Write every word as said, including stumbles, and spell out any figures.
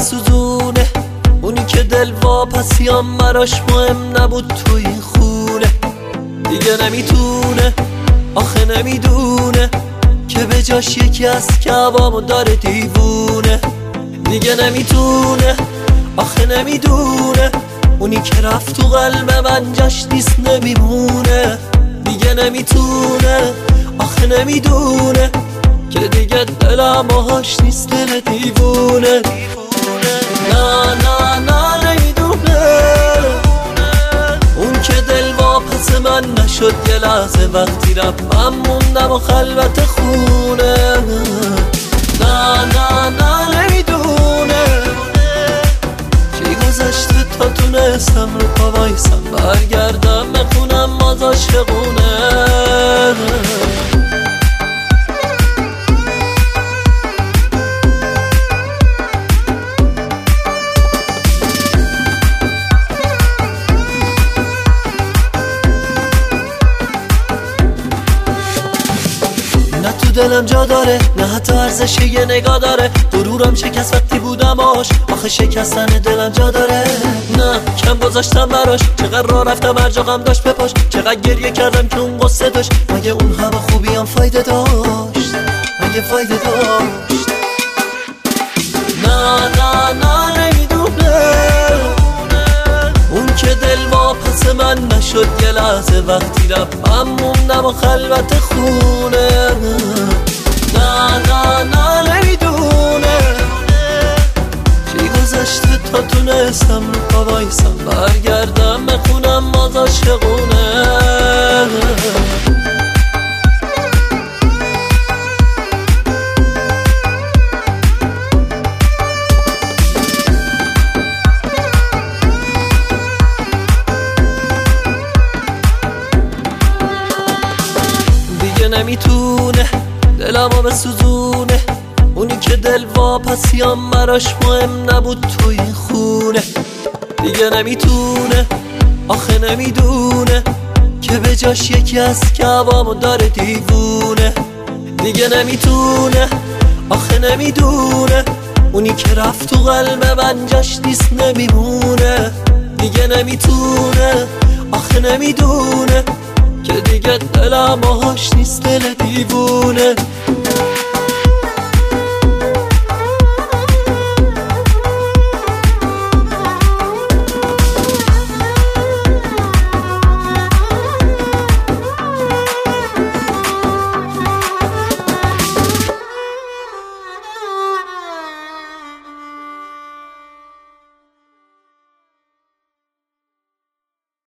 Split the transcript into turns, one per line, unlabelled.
بسوزونه، اونی که دل واپسیام براش مهم نبود تو این خونه. دیگه نمیتونه، آخه نمیدونه که به جاش یکی از کعبامو داره دیوونه. دیگه نمیتونه، آخه نمیدونه اونی که رفت تو قلب من جاش نیست نمیمونه. دیگه نمیتونه، آخه نمیدونه که دیگه دلم آهاش نیست دل دیوونه. نه نه نه نمیدونه اون که دل واپس من نشد یه لحظه وقتی رفت من موندم و خلوت خونه. نه نه نه نمیدونه چی گذشته تا تونستم رو پا وایسم برگردم بخونم باز عاشقونه. دلم جا داره، نه حتی ارزش یه نگاه داره. غرورم شکست وقتی بودم آش، آخه شکستن دلم جا داره. نه کم گذاشتم براش، چقدر راه رفتم هر جا غم داشت بپاش. چقدر گریه کردم که اون قصه داشت، مگه اون همه خوبی هم فایده داشت؟ مگه فایده داشت؟ نه نه نه نمیدونه اون که دل واپس من نشد یه لحظه وقتی رفت من موندم و خلوت خونه. نه نه نه نمیدونه چی گذشته تا تونستم رو پا وایسم برگردم بخونم باز عاشقونه. نمیتونه دلمو بسوزونه، اونی که دل واپسیام براش مهم نبود تو این خونه. دیگه نمیتونه، آخه نمیدونه که به جاش یکی از کعبامو داره دیوونه. دیگه نمیتونه، آخه نمیدونه اونی که رفت تو قلب من جاش نیست نمیمونه. دیگه نمیتونه، آخه نمیدونه که دیگه دلم آهاش نیست دل دیوونه.